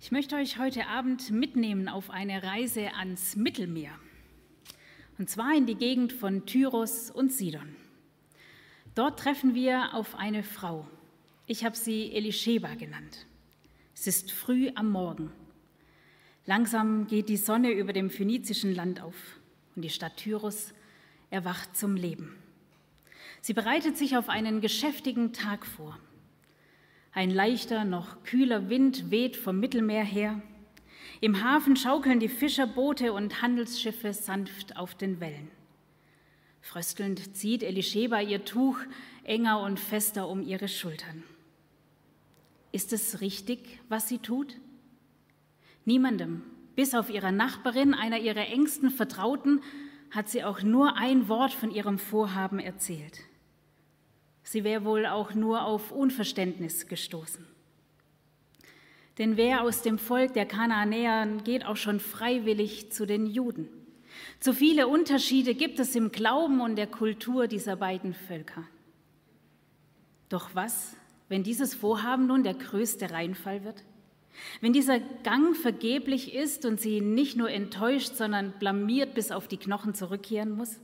Ich möchte euch heute Abend mitnehmen auf eine Reise ans Mittelmeer, und zwar in die Gegend von Tyros und Sidon. Dort treffen wir auf eine Frau. Ich habe sie Elisheba genannt. Es ist früh am Morgen. Langsam geht die Sonne über dem phönizischen Land auf und die Stadt Tyros erwacht zum Leben. Sie bereitet sich auf einen geschäftigen Tag vor. Ein leichter, noch kühler Wind weht vom Mittelmeer her. Im Hafen schaukeln die Fischerboote und Handelsschiffe sanft auf den Wellen. Fröstelnd zieht Elisheba ihr Tuch enger und fester um ihre Schultern. Ist es richtig, was sie tut? Niemandem, bis auf ihrer Nachbarin, einer ihrer engsten Vertrauten, hat sie auch nur ein Wort von ihrem Vorhaben erzählt. Sie wäre wohl auch nur auf Unverständnis gestoßen. Denn wer aus dem Volk der Kanaanäer geht auch schon freiwillig zu den Juden? Zu viele Unterschiede gibt es im Glauben und der Kultur dieser beiden Völker. Doch was, wenn dieses Vorhaben nun der größte Reinfall wird? Wenn dieser Gang vergeblich ist und sie nicht nur enttäuscht, sondern blamiert bis auf die Knochen zurückkehren muss?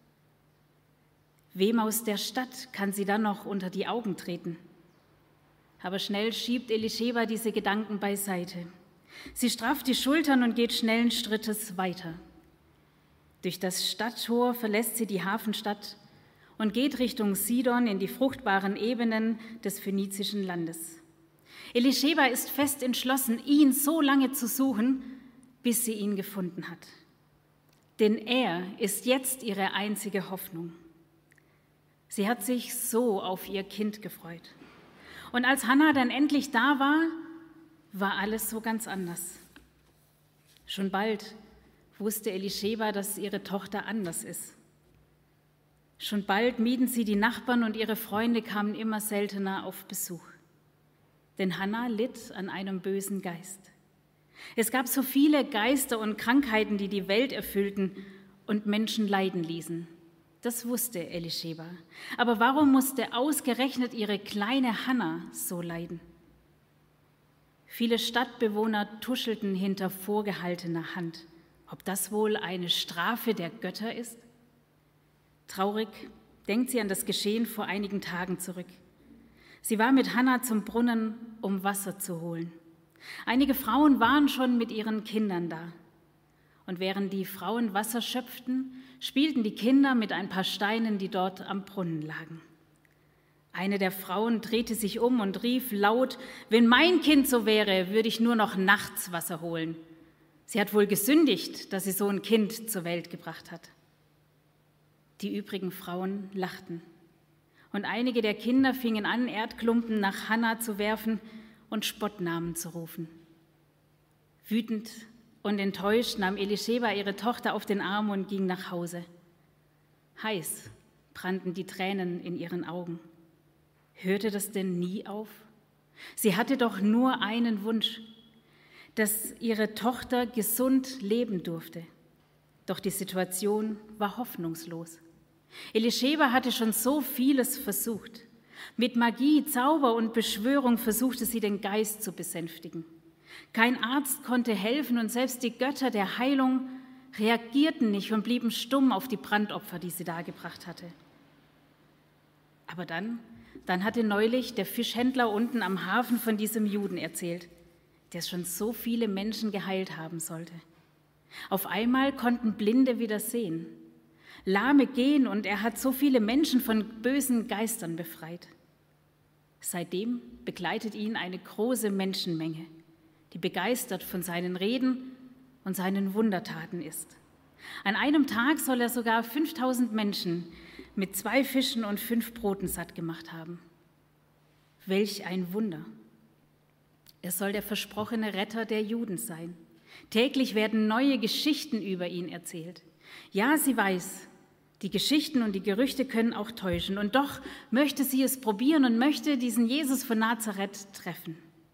Wem aus der Stadt kann sie dann noch unter die Augen treten? Aber schnell schiebt Elisheba diese Gedanken beiseite. Sie strafft die Schultern und geht schnellen Schrittes weiter. Durch das Stadttor verlässt sie die Hafenstadt und geht Richtung Sidon in die fruchtbaren Ebenen des phönizischen Landes. Elisheba ist fest entschlossen, ihn so lange zu suchen, bis sie ihn gefunden hat. Denn er ist jetzt ihre einzige Hoffnung. Sie hat sich so auf ihr Kind gefreut. Und als Hannah dann endlich da war, war alles so ganz anders. Schon bald wusste Elisheba, dass ihre Tochter anders ist. Schon bald mieden sie die Nachbarn und ihre Freunde kamen immer seltener auf Besuch. Denn Hannah litt an einem bösen Geist. Es gab so viele Geister und Krankheiten, die die Welt erfüllten und Menschen leiden ließen. Das wusste Elisheba. Aber warum musste ausgerechnet ihre kleine Hannah so leiden? Viele Stadtbewohner tuschelten hinter vorgehaltener Hand. Ob das wohl eine Strafe der Götter ist? Traurig denkt sie an das Geschehen vor einigen Tagen zurück. Sie war mit Hannah zum Brunnen, um Wasser zu holen. Einige Frauen waren schon mit ihren Kindern da. Und während die Frauen Wasser schöpften, spielten die Kinder mit ein paar Steinen, die dort am Brunnen lagen. Eine der Frauen drehte sich um und rief laut: „Wenn mein Kind so wäre, würde ich nur noch nachts Wasser holen. Sie hat wohl gesündigt, dass sie so ein Kind zur Welt gebracht hat." Die übrigen Frauen lachten. Und einige der Kinder fingen an, Erdklumpen nach Hannah zu werfen und Spottnamen zu rufen. Wütend und enttäuscht nahm Elisheba ihre Tochter auf den Arm und ging nach Hause. Heiß brannten die Tränen in ihren Augen. Hörte das denn nie auf? Sie hatte doch nur einen Wunsch, dass ihre Tochter gesund leben durfte. Doch die Situation war hoffnungslos. Elisheba hatte schon so vieles versucht. Mit Magie, Zauber und Beschwörung versuchte sie, den Geist zu besänftigen. Kein Arzt konnte helfen und selbst die Götter der Heilung reagierten nicht und blieben stumm auf die Brandopfer, die sie dargebracht hatte. Aber dann hatte neulich der Fischhändler unten am Hafen von diesem Juden erzählt, der schon so viele Menschen geheilt haben sollte. Auf einmal konnten Blinde wieder sehen, Lahme gehen und er hat so viele Menschen von bösen Geistern befreit. Seitdem begleitet ihn eine große Menschenmenge, die begeistert von seinen Reden und seinen Wundertaten ist. An einem Tag soll er sogar 5000 Menschen mit 2 Fischen und 5 Broten satt gemacht haben. Welch ein Wunder! Er soll der versprochene Retter der Juden sein. Täglich werden neue Geschichten über ihn erzählt. Ja, sie weiß, die Geschichten und die Gerüchte können auch täuschen. Und doch möchte sie es probieren und möchte diesen Jesus von Nazareth treffen.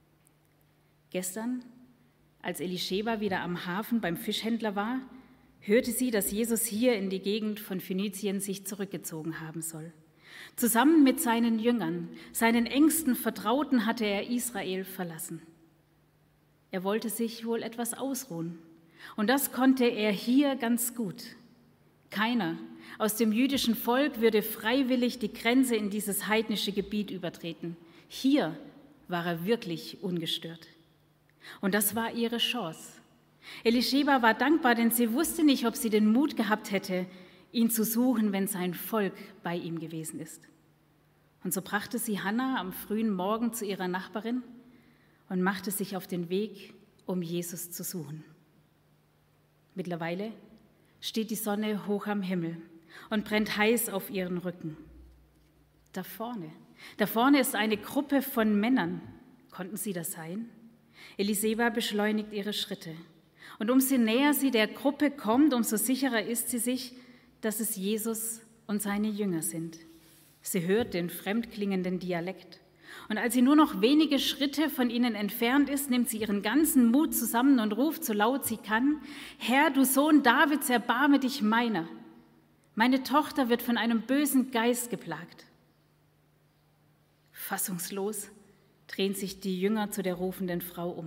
Gestern, als Elisheba wieder am Hafen beim Fischhändler war, hörte sie, dass Jesus hier in die Gegend von Phönizien sich zurückgezogen haben soll. Zusammen mit seinen Jüngern, seinen engsten Vertrauten, hatte er Israel verlassen. Er wollte sich wohl etwas ausruhen. Und das konnte er hier ganz gut. Keiner aus dem jüdischen Volk würde freiwillig die Grenze in dieses heidnische Gebiet übertreten. Hier war er wirklich ungestört. Und das war ihre Chance. Elisheba war dankbar, denn sie wusste nicht, ob sie den Mut gehabt hätte, ihn zu suchen, wenn sein Volk bei ihm gewesen ist. Und so brachte sie Hannah am frühen Morgen zu ihrer Nachbarin und machte sich auf den Weg, um Jesus zu suchen. Mittlerweile steht die Sonne hoch am Himmel und brennt heiß auf ihren Rücken. Da vorne ist eine Gruppe von Männern. Konnten sie das sein? Elisheba beschleunigt ihre Schritte. Und umso näher sie der Gruppe kommt, umso sicherer ist sie sich, dass es Jesus und seine Jünger sind. Sie hört den fremdklingenden Dialekt. Und als sie nur noch wenige Schritte von ihnen entfernt ist, nimmt sie ihren ganzen Mut zusammen und ruft so laut sie kann: Herr, du Sohn Davids, erbarme dich meiner. Meine Tochter wird von einem bösen Geist geplagt. Fassungslos drehen sich die Jünger zu der rufenden Frau um.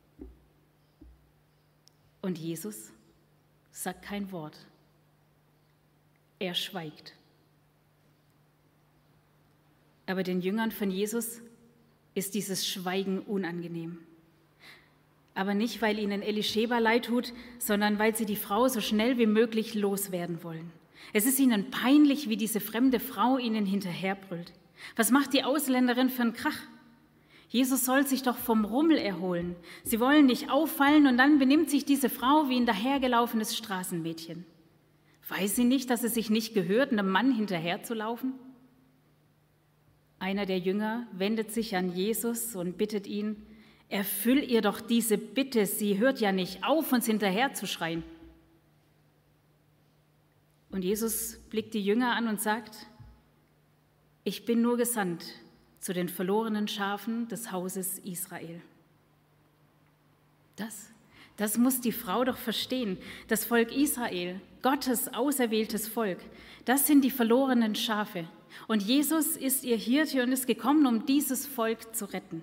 Und Jesus sagt kein Wort. Er schweigt. Aber den Jüngern von Jesus ist dieses Schweigen unangenehm. Aber nicht, weil ihnen Elisheba leid tut, sondern weil sie die Frau so schnell wie möglich loswerden wollen. Es ist ihnen peinlich, wie diese fremde Frau ihnen hinterherbrüllt. Was macht die Ausländerin für einen Krach? Jesus soll sich doch vom Rummel erholen. Sie wollen nicht auffallen und dann benimmt sich diese Frau wie ein dahergelaufenes Straßenmädchen. Weiß sie nicht, dass es sich nicht gehört, einem Mann hinterherzulaufen? Einer der Jünger wendet sich an Jesus und bittet ihn: Erfüll ihr doch diese Bitte, sie hört ja nicht auf, uns hinterherzuschreien. Und Jesus blickt die Jünger an und sagt: Ich bin nur gesandt zu den verlorenen Schafen des Hauses Israel. Das muss die Frau doch verstehen. Das Volk Israel, Gottes auserwähltes Volk, das sind die verlorenen Schafe. Und Jesus ist ihr Hirte und ist gekommen, um dieses Volk zu retten.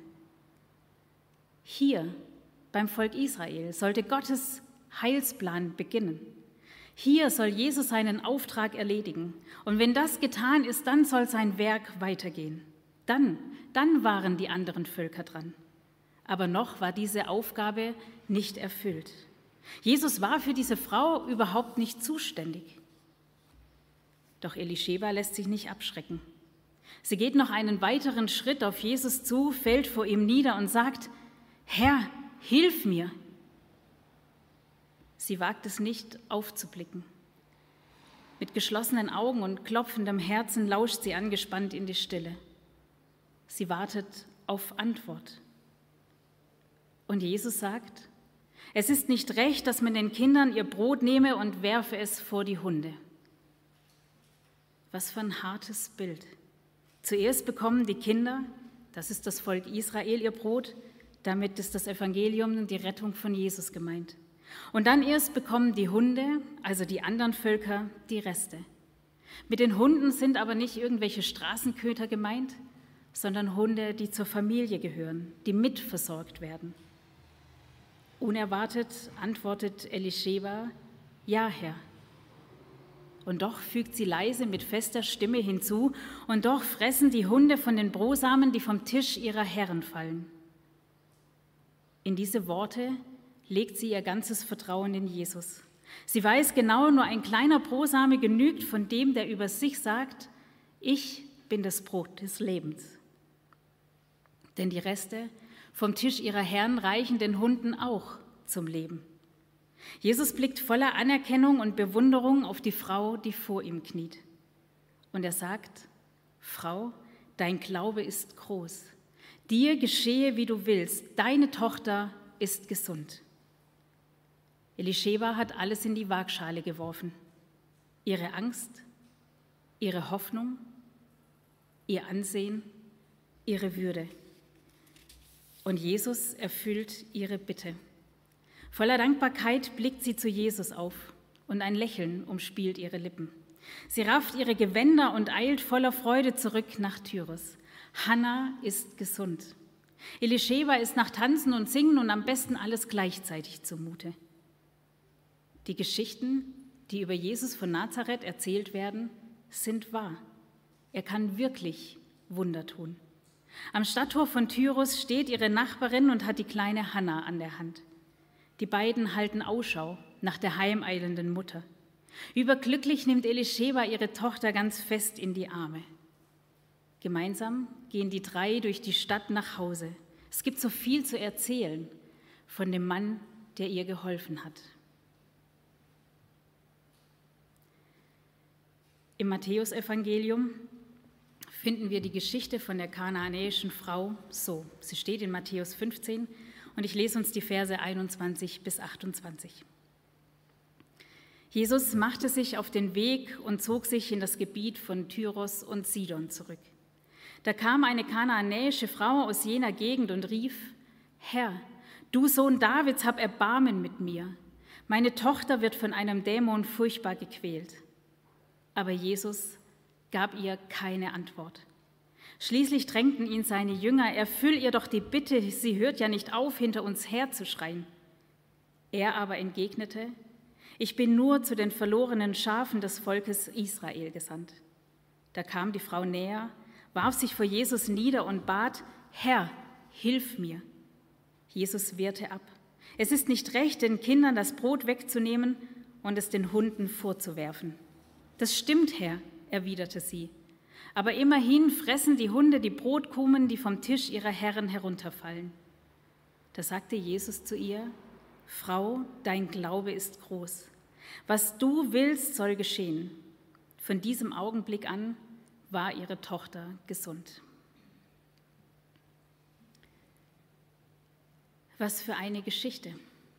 Hier beim Volk Israel sollte Gottes Heilsplan beginnen. Hier soll Jesus seinen Auftrag erledigen. Und wenn das getan ist, dann soll sein Werk weitergehen. Dann waren die anderen Völker dran. Aber noch war diese Aufgabe nicht erfüllt. Jesus war für diese Frau überhaupt nicht zuständig. Doch Elisheba lässt sich nicht abschrecken. Sie geht noch einen weiteren Schritt auf Jesus zu, fällt vor ihm nieder und sagt: Herr, hilf mir! Sie wagt es nicht, aufzublicken. Mit geschlossenen Augen und klopfendem Herzen lauscht sie angespannt in die Stille. Sie wartet auf Antwort. Und Jesus sagt: Es ist nicht recht, dass man den Kindern ihr Brot nehme und werfe es vor die Hunde. Was für ein hartes Bild. Zuerst bekommen die Kinder, das ist das Volk Israel, ihr Brot. Damit ist das Evangelium und die Rettung von Jesus gemeint. Und dann erst bekommen die Hunde, also die anderen Völker, die Reste. Mit den Hunden sind aber nicht irgendwelche Straßenköter gemeint, sondern Hunde, die zur Familie gehören, die mitversorgt werden. Unerwartet antwortet Elisheba: Ja, Herr. Und doch fügt sie leise mit fester Stimme hinzu: Und doch fressen die Hunde von den Brosamen, die vom Tisch ihrer Herren fallen. In diese Worte legt sie ihr ganzes Vertrauen in Jesus. Sie weiß genau, nur ein kleiner Brosame genügt von dem, der über sich sagt: Ich bin das Brot des Lebens. Denn die Reste vom Tisch ihrer Herren reichen den Hunden auch zum Leben. Jesus blickt voller Anerkennung und Bewunderung auf die Frau, die vor ihm kniet. Und er sagt: Frau, dein Glaube ist groß. Dir geschehe, wie du willst. Deine Tochter ist gesund. Elisheba hat alles in die Waagschale geworfen. Ihre Angst, ihre Hoffnung, ihr Ansehen, ihre Würde. Und Jesus erfüllt ihre Bitte. Voller Dankbarkeit blickt sie zu Jesus auf und ein Lächeln umspielt ihre Lippen. Sie rafft ihre Gewänder und eilt voller Freude zurück nach Tyrus. Hannah ist gesund. Elischeba ist nach Tanzen und Singen und am besten alles gleichzeitig zumute. Die Geschichten, die über Jesus von Nazareth erzählt werden, sind wahr. Er kann wirklich Wunder tun. Am Stadttor von Tyrus steht ihre Nachbarin und hat die kleine Hanna an der Hand. Die beiden halten Ausschau nach der heimeilenden Mutter. Überglücklich nimmt Elischeba ihre Tochter ganz fest in die Arme. Gemeinsam gehen die drei durch die Stadt nach Hause. Es gibt so viel zu erzählen von dem Mann, der ihr geholfen hat. Im Matthäusevangelium finden wir die Geschichte von der kanaanäischen Frau so. Sie steht in Matthäus 15 und ich lese uns die Verse 21 bis 28. Jesus machte sich auf den Weg und zog sich in das Gebiet von Tyros und Sidon zurück. Da kam eine kanaanäische Frau aus jener Gegend und rief: Herr, du Sohn Davids, hab Erbarmen mit mir. Meine Tochter wird von einem Dämon furchtbar gequält. Aber Jesus gab ihr keine Antwort. Schließlich drängten ihn seine Jünger: Erfüll ihr doch die Bitte, sie hört ja nicht auf, hinter uns herzuschreien. Er aber entgegnete: Ich bin nur zu den verlorenen Schafen des Volkes Israel gesandt. Da kam die Frau näher, warf sich vor Jesus nieder und bat: Herr, hilf mir. Jesus wehrte ab. Es ist nicht recht, den Kindern das Brot wegzunehmen und es den Hunden vorzuwerfen. Das stimmt, Herr, erwiderte sie. Aber immerhin fressen die Hunde die Brotkrumen, die vom Tisch ihrer Herren herunterfallen. Da sagte Jesus zu ihr: Frau, dein Glaube ist groß. Was du willst, soll geschehen. Von diesem Augenblick an war ihre Tochter gesund. Was für eine Geschichte.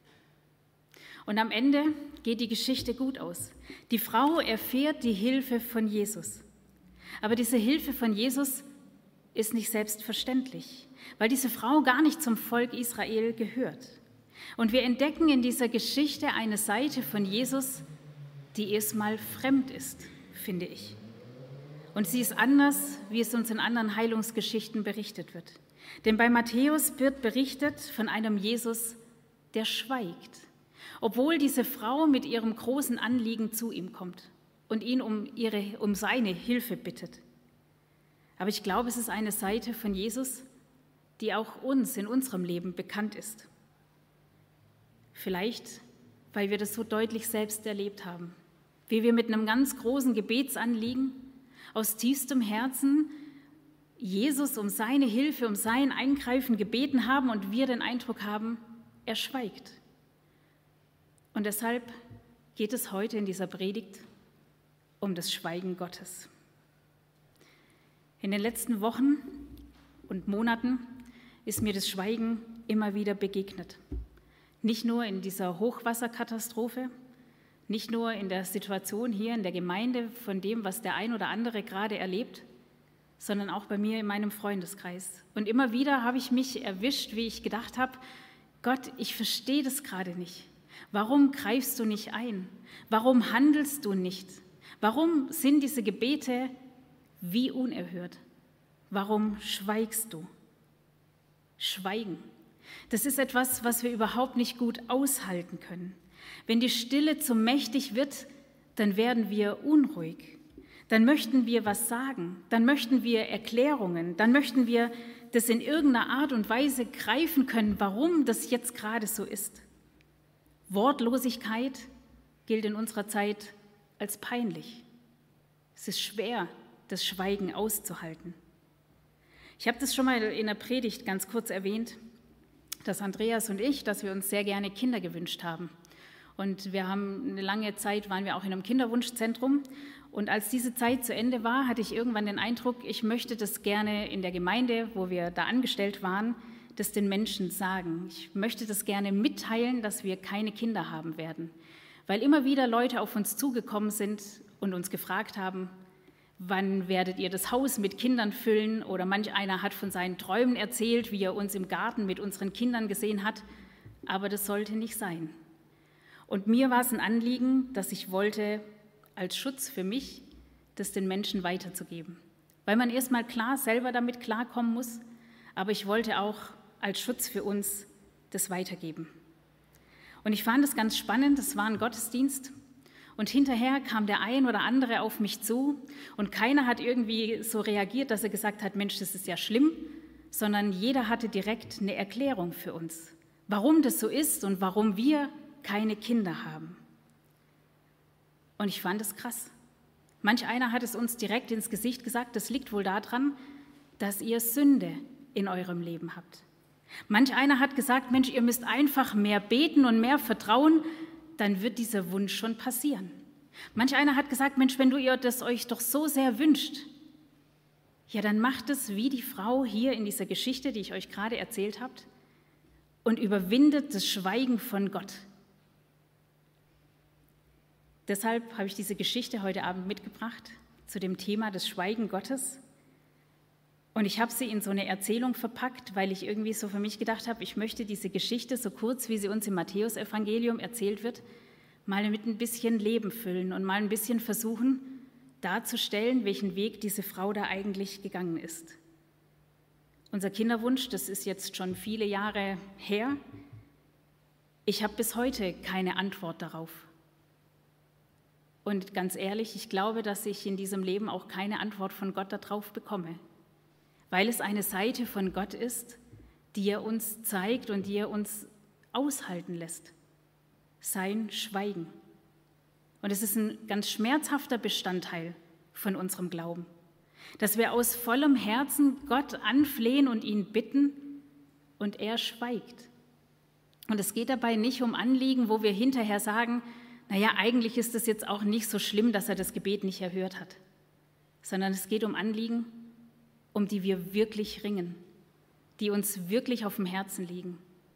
Und am Ende geht die Geschichte gut aus. Die Frau erfährt die Hilfe von Jesus. Aber diese Hilfe von Jesus ist nicht selbstverständlich, weil diese Frau gar nicht zum Volk Israel gehört. Und wir entdecken in dieser Geschichte eine Seite von Jesus, die erstmal fremd ist, finde ich. Und sie ist anders, wie es uns in anderen Heilungsgeschichten berichtet wird. Denn bei Matthäus wird berichtet von einem Jesus, der schweigt, obwohl diese Frau mit ihrem großen Anliegen zu ihm kommt und ihn um seine Hilfe bittet. Aber ich glaube, es ist eine Seite von Jesus, die auch uns in unserem Leben bekannt ist. Vielleicht, weil wir das so deutlich selbst erlebt haben, wie wir mit einem ganz großen Gebetsanliegen aus tiefstem Herzen Jesus um seine Hilfe, um sein Eingreifen gebeten haben und wir den Eindruck haben, er schweigt. Und deshalb geht es heute in dieser Predigt um das Schweigen Gottes. In den letzten Wochen und Monaten ist mir das Schweigen immer wieder begegnet. Nicht nur in dieser Hochwasserkatastrophe, nicht nur in der Situation hier in der Gemeinde von dem, was der ein oder andere gerade erlebt, sondern auch bei mir in meinem Freundeskreis. Und immer wieder habe ich mich erwischt, wie ich gedacht habe: Gott, ich verstehe das gerade nicht. Warum greifst du nicht ein? Warum handelst du nicht? Warum sind diese Gebete wie unerhört? Warum schweigst du? Schweigen. Das ist etwas, was wir überhaupt nicht gut aushalten können. Wenn die Stille zu mächtig wird, dann werden wir unruhig. Dann möchten wir was sagen, dann möchten wir Erklärungen, dann möchten wir das in irgendeiner Art und Weise greifen können, warum das jetzt gerade so ist. Wortlosigkeit gilt in unserer Zeit als peinlich. Es ist schwer, das Schweigen auszuhalten. Ich habe das schon mal in der Predigt ganz kurz erwähnt, dass Andreas und ich, dass wir uns sehr gerne Kinder gewünscht haben. Und wir haben eine lange Zeit, waren wir auch in einem Kinderwunschzentrum. Und als diese Zeit zu Ende war, hatte ich irgendwann den Eindruck, ich möchte das gerne in der Gemeinde, wo wir da angestellt waren, das den Menschen sagen. Ich möchte das gerne mitteilen, dass wir keine Kinder haben werden. Weil immer wieder Leute auf uns zugekommen sind und uns gefragt haben: Wann werdet ihr das Haus mit Kindern füllen? Oder manch einer hat von seinen Träumen erzählt, wie er uns im Garten mit unseren Kindern gesehen hat. Aber das sollte nicht sein. Und mir war es ein Anliegen, dass ich wollte, als Schutz für mich, das den Menschen weiterzugeben. Weil man erstmal klar selber damit klarkommen muss, aber ich wollte auch als Schutz für uns das weitergeben. Und ich fand es ganz spannend, es war ein Gottesdienst und hinterher kam der ein oder andere auf mich zu und keiner hat irgendwie so reagiert, dass er gesagt hat, Mensch, das ist ja schlimm, sondern jeder hatte direkt eine Erklärung für uns, warum das so ist und warum wir keine Kinder haben. Und ich fand es krass. Manch einer hat es uns direkt ins Gesicht gesagt, das liegt wohl daran, dass ihr Sünde in eurem Leben habt. Manch einer hat gesagt, Mensch, ihr müsst einfach mehr beten und mehr vertrauen, dann wird dieser Wunsch schon passieren. Manch einer hat gesagt, Mensch, wenn ihr das euch doch so sehr wünscht, ja, dann macht es wie die Frau hier in dieser Geschichte, die ich euch gerade erzählt habe, und überwindet das Schweigen von Gott. Deshalb habe ich diese Geschichte heute Abend mitgebracht zu dem Thema des Schweigen Gottes. Und ich habe sie in so eine Erzählung verpackt, weil ich irgendwie so für mich gedacht habe, ich möchte diese Geschichte, so kurz wie sie uns im Matthäusevangelium erzählt wird, mal mit ein bisschen Leben füllen und mal ein bisschen versuchen darzustellen, welchen Weg diese Frau da eigentlich gegangen ist. Unser Kinderwunsch, das ist jetzt schon viele Jahre her. Ich habe bis heute keine Antwort darauf. Und ganz ehrlich, ich glaube, dass ich in diesem Leben auch keine Antwort von Gott darauf bekomme, weil es eine Seite von Gott ist, die er uns zeigt und die er uns aushalten lässt. Sein Schweigen. Und es ist ein ganz schmerzhafter Bestandteil von unserem Glauben, dass wir aus vollem Herzen Gott anflehen und ihn bitten und er schweigt. Und es geht dabei nicht um Anliegen, wo wir hinterher sagen, naja, eigentlich ist es jetzt auch nicht so schlimm, dass er das Gebet nicht erhört hat, sondern es geht um Anliegen, um die wir wirklich ringen, die uns wirklich auf dem Herzen liegen,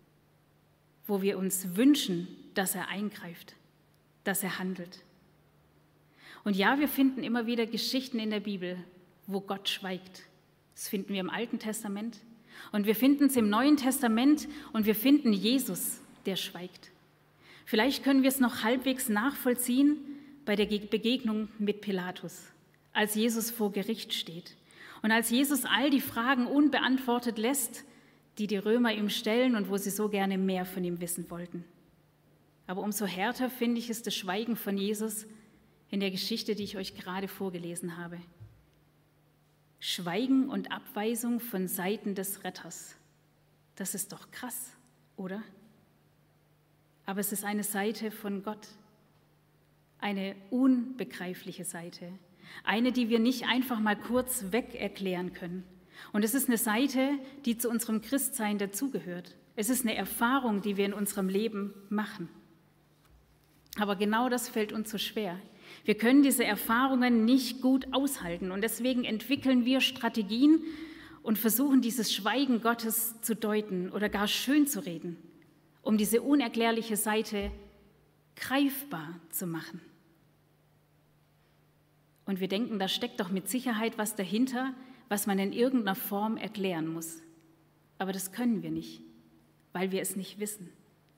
wo wir uns wünschen, dass er eingreift, dass er handelt. Und ja, wir finden immer wieder Geschichten in der Bibel, wo Gott schweigt. Das finden wir im Alten Testament und wir finden es im Neuen Testament und wir finden Jesus, der schweigt. Vielleicht können wir es noch halbwegs nachvollziehen bei der Begegnung mit Pilatus, als Jesus vor Gericht steht und als Jesus all die Fragen unbeantwortet lässt, die die Römer ihm stellen und wo sie so gerne mehr von ihm wissen wollten. Aber umso härter finde ich es das Schweigen von Jesus in der Geschichte, die ich euch gerade vorgelesen habe. Schweigen und Abweisung von Seiten des Retters. Das ist doch krass, oder? Aber es ist eine Seite von Gott, eine unbegreifliche Seite, eine, die wir nicht einfach mal kurz weg erklären können. Und es ist eine Seite, die zu unserem Christsein dazugehört. Es ist eine Erfahrung, die wir in unserem Leben machen. Aber genau das fällt uns so schwer. Wir können diese Erfahrungen nicht gut aushalten und deswegen entwickeln wir Strategien und versuchen, dieses Schweigen Gottes zu deuten oder gar schön zu reden, um diese unerklärliche Seite greifbar zu machen. Und wir denken, da steckt doch mit Sicherheit was dahinter, was man in irgendeiner Form erklären muss. Aber das können wir nicht, weil wir es nicht wissen.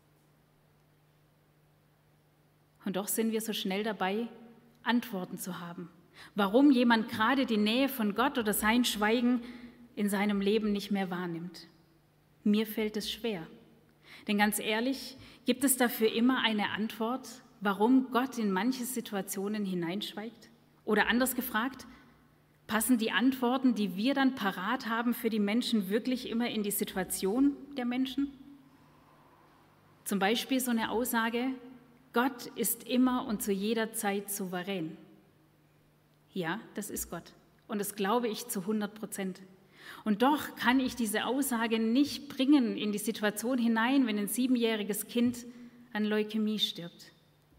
Und doch sind wir so schnell dabei, Antworten zu haben, warum jemand gerade die Nähe von Gott oder sein Schweigen in seinem Leben nicht mehr wahrnimmt. Mir fällt es schwer. Denn ganz ehrlich, gibt es dafür immer eine Antwort, warum Gott in manche Situationen hineinschweigt? Oder anders gefragt, passen die Antworten, die wir dann parat haben für die Menschen, wirklich immer in die Situation der Menschen? Zum Beispiel so eine Aussage, Gott ist immer und zu jeder Zeit souverän. Ja, das ist Gott und das glaube ich zu 100%. Und doch kann ich diese Aussage nicht bringen in die Situation hinein, wenn ein 7-jähriges Kind an Leukämie stirbt.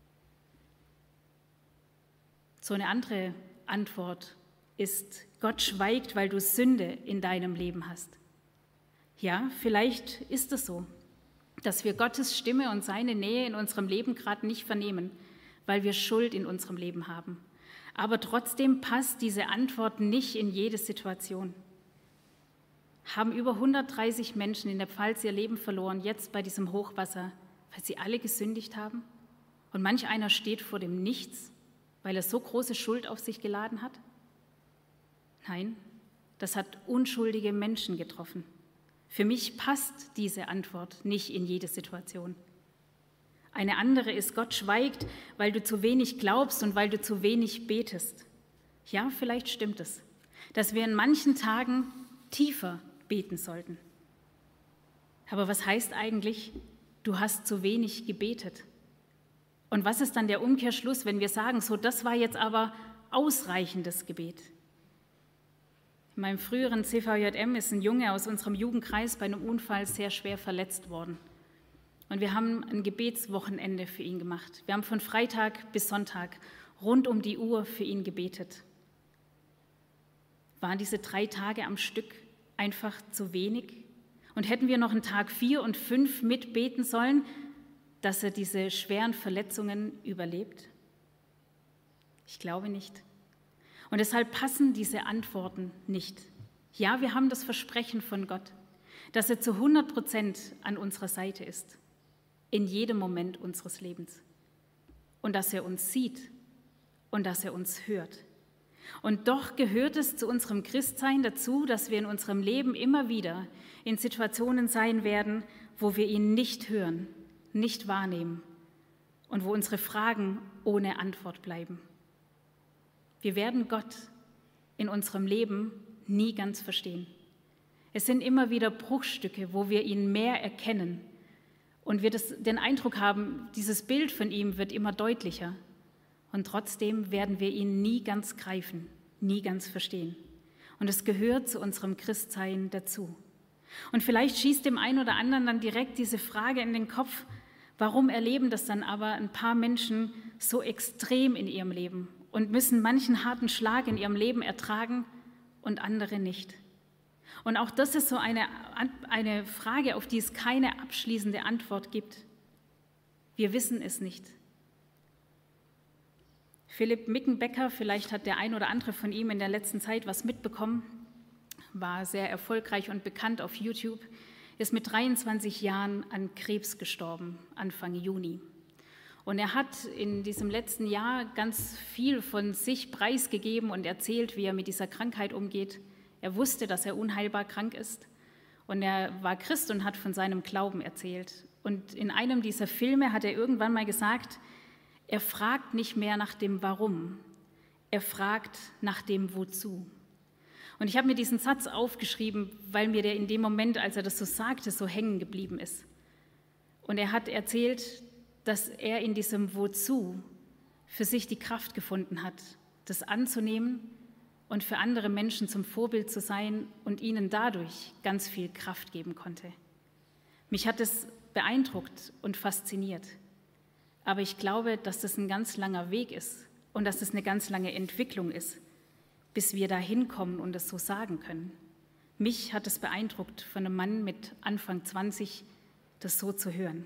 So eine andere Antwort ist, Gott schweigt, weil du Sünde in deinem Leben hast. Ja, vielleicht ist es so, dass wir Gottes Stimme und seine Nähe in unserem Leben gerade nicht vernehmen, weil wir Schuld in unserem Leben haben. Aber trotzdem passt diese Antwort nicht in jede Situation. Haben über 130 Menschen in der Pfalz ihr Leben verloren, jetzt bei diesem Hochwasser, weil sie alle gesündigt haben? Und manch einer steht vor dem Nichts, weil er so große Schuld auf sich geladen hat? Nein, das hat unschuldige Menschen getroffen. Für mich passt diese Antwort nicht in jede Situation. Eine andere ist, Gott schweigt, weil du zu wenig glaubst und weil du zu wenig betest. Ja, vielleicht stimmt es, dass wir in manchen Tagen tiefer beten sollten. Aber was heißt eigentlich, du hast zu wenig gebetet? Und was ist dann der Umkehrschluss, wenn wir sagen, so, das war jetzt aber ausreichendes Gebet? In meinem früheren CVJM ist ein Junge aus unserem Jugendkreis bei einem Unfall sehr schwer verletzt worden. Und wir haben ein Gebetswochenende für ihn gemacht. Wir haben von Freitag bis Sonntag rund um die Uhr für ihn gebetet. Waren diese 3 Tage am Stück einfach zu wenig? Und hätten wir noch einen Tag 4 und 5 mitbeten sollen, dass er diese schweren Verletzungen überlebt? Ich glaube nicht. Und deshalb passen diese Antworten nicht. Ja, wir haben das Versprechen von Gott, dass er zu 100% an unserer Seite ist, in jedem Moment unseres Lebens. Und dass er uns sieht und dass er uns hört. Und doch gehört es zu unserem Christsein dazu, dass wir in unserem Leben immer wieder in Situationen sein werden, wo wir ihn nicht hören, nicht wahrnehmen und wo unsere Fragen ohne Antwort bleiben. Wir werden Gott in unserem Leben nie ganz verstehen. Es sind immer wieder Bruchstücke, wo wir ihn mehr erkennen und wir den Eindruck haben, dieses Bild von ihm wird immer deutlicher. Und trotzdem werden wir ihn nie ganz greifen, nie ganz verstehen. Und es gehört zu unserem Christsein dazu. Und vielleicht schießt dem einen oder anderen dann direkt diese Frage in den Kopf, warum erleben das dann aber ein paar Menschen so extrem in ihrem Leben und müssen manchen harten Schlag in ihrem Leben ertragen und andere nicht? Und auch das ist so eine Frage, auf die es keine abschließende Antwort gibt. Wir wissen es nicht. Philipp Mickenbecker, vielleicht hat der ein oder andere von ihm in der letzten Zeit was mitbekommen, war sehr erfolgreich und bekannt auf YouTube, ist mit 23 Jahren an Krebs gestorben, Anfang Juni. Und er hat in diesem letzten Jahr ganz viel von sich preisgegeben und erzählt, wie er mit dieser Krankheit umgeht. Er wusste, dass er unheilbar krank ist und er war Christ und hat von seinem Glauben erzählt. Und in einem dieser Filme hat er irgendwann mal gesagt, er fragt nicht mehr nach dem Warum, er fragt nach dem Wozu. Und ich habe mir diesen Satz aufgeschrieben, weil mir der in dem Moment, als er das so sagte, so hängen geblieben ist. Und er hat erzählt, dass er in diesem Wozu für sich die Kraft gefunden hat, das anzunehmen und für andere Menschen zum Vorbild zu sein und ihnen dadurch ganz viel Kraft geben konnte. Mich hat es beeindruckt und fasziniert. Aber ich glaube, dass das ein ganz langer Weg ist und dass das eine ganz lange Entwicklung ist, bis wir da hinkommen und es so sagen können. Mich hat es beeindruckt, von einem Mann mit Anfang 20 das so zu hören.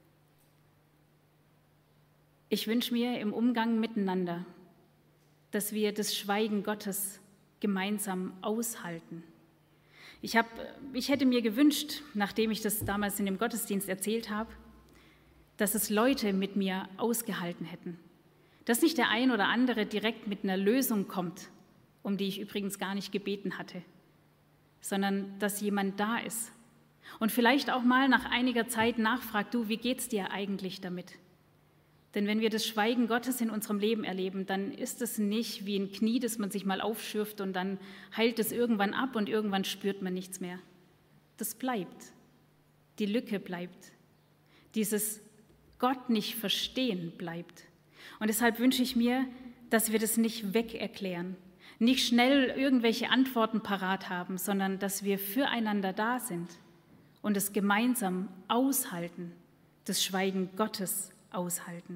Ich wünsche mir im Umgang miteinander, dass wir das Schweigen Gottes gemeinsam aushalten. Ich hätte mir gewünscht, nachdem ich das damals in dem Gottesdienst erzählt habe, dass es Leute mit mir ausgehalten hätten. Dass nicht der ein oder andere direkt mit einer Lösung kommt, um die ich übrigens gar nicht gebeten hatte, sondern dass jemand da ist und vielleicht auch mal nach einiger Zeit nachfragt, du, wie geht's dir eigentlich damit? Denn wenn wir das Schweigen Gottes in unserem Leben erleben, dann ist es nicht wie ein Knie, das man sich mal aufschürft und dann heilt es irgendwann ab und irgendwann spürt man nichts mehr. Das bleibt. Die Lücke bleibt. Dieses Gott nicht verstehen bleibt. Und deshalb wünsche ich mir, dass wir das nicht wegerklären, nicht schnell irgendwelche Antworten parat haben, sondern dass wir füreinander da sind und es gemeinsam aushalten, das Schweigen Gottes aushalten.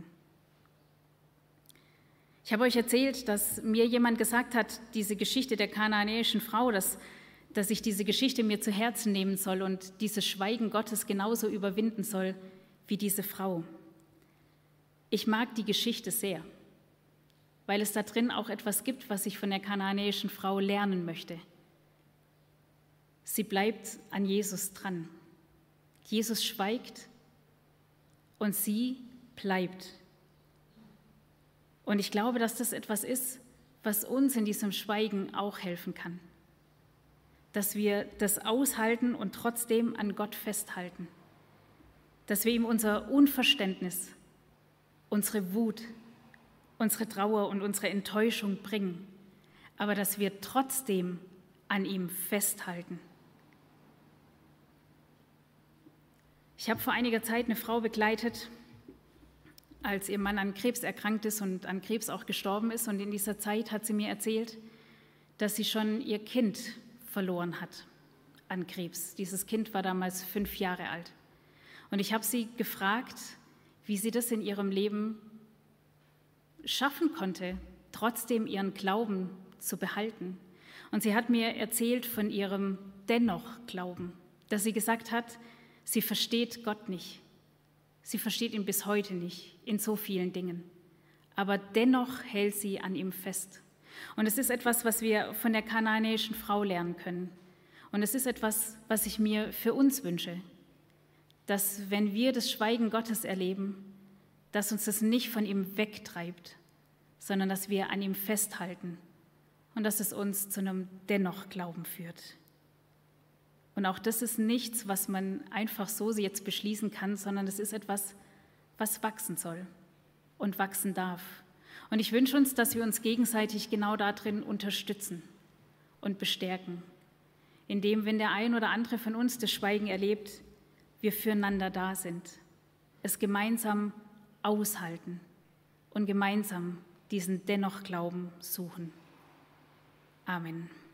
Ich habe euch erzählt, dass mir jemand gesagt hat, diese Geschichte der kanaanäischen Frau, dass ich diese Geschichte mir zu Herzen nehmen soll und dieses Schweigen Gottes genauso überwinden soll wie diese Frau. Ich mag die Geschichte sehr, weil es da drin auch etwas gibt, was ich von der kanaanäischen Frau lernen möchte. Sie bleibt an Jesus dran. Jesus schweigt und sie bleibt. Und ich glaube, dass das etwas ist, was uns in diesem Schweigen auch helfen kann. dass wir das aushalten und trotzdem an Gott festhalten, dass wir ihm unser Unverständnis, unsere Wut, unsere Trauer und unsere Enttäuschung bringen, aber dass wir trotzdem an ihm festhalten. Ich habe vor einiger Zeit eine Frau begleitet, als ihr Mann an Krebs erkrankt ist und an Krebs auch gestorben ist. Und in dieser Zeit hat sie mir erzählt, dass sie schon ihr Kind verloren hat an Krebs. Dieses Kind war damals 5 Jahre alt. Und ich habe sie gefragt, wie sie das in ihrem Leben schaffen konnte, trotzdem ihren Glauben zu behalten. Und sie hat mir erzählt von ihrem Dennoch-Glauben, dass sie gesagt hat, sie versteht Gott nicht. Sie versteht ihn bis heute nicht in so vielen Dingen. Aber dennoch hält sie an ihm fest. Und es ist etwas, was wir von der kanaanäischen Frau lernen können. Und es ist etwas, was ich mir für uns wünsche, dass wenn wir das Schweigen Gottes erleben, dass uns das nicht von ihm wegtreibt, sondern dass wir an ihm festhalten und dass es uns zu einem Dennoch-Glauben führt. Und auch das ist nichts, was man einfach so jetzt beschließen kann, sondern es ist etwas, was wachsen soll und wachsen darf. Und ich wünsche uns, dass wir uns gegenseitig genau darin unterstützen und bestärken, indem, wenn der ein oder andere von uns das Schweigen erlebt, wir füreinander da sind, es gemeinsam aushalten und gemeinsam diesen Dennoch-Glauben suchen. Amen.